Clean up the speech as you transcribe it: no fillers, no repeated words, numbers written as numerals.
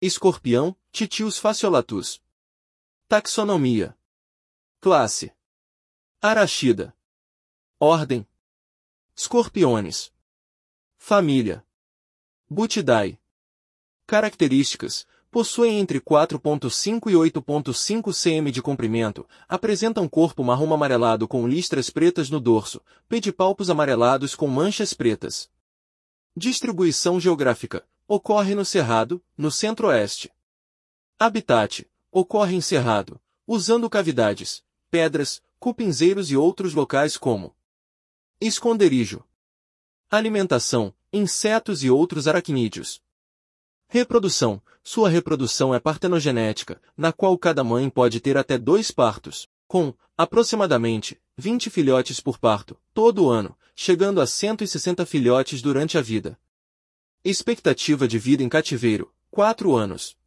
Escorpião, Titius fasciolatus. Taxonomia. Classe: Arachida. Ordem: Scorpiones. Família: Butidae. Características: possuem entre 4,5 e 8,5 cm de comprimento, apresentam corpo marrom amarelado com listras pretas no dorso, pedipalpos amarelados com manchas pretas. Distribuição geográfica: ocorre no Cerrado, no centro-oeste. Habitat: ocorre em Cerrado, usando cavidades, pedras, cupinzeiros e outros locais como esconderijo. Alimentação: insetos e outros aracnídeos. Reprodução: sua reprodução é partenogenética, na qual cada mãe pode ter até 2 partos, com, aproximadamente, 20 filhotes por parto, todo ano, chegando a 160 filhotes durante a vida. Expectativa de vida em cativeiro: 4 anos.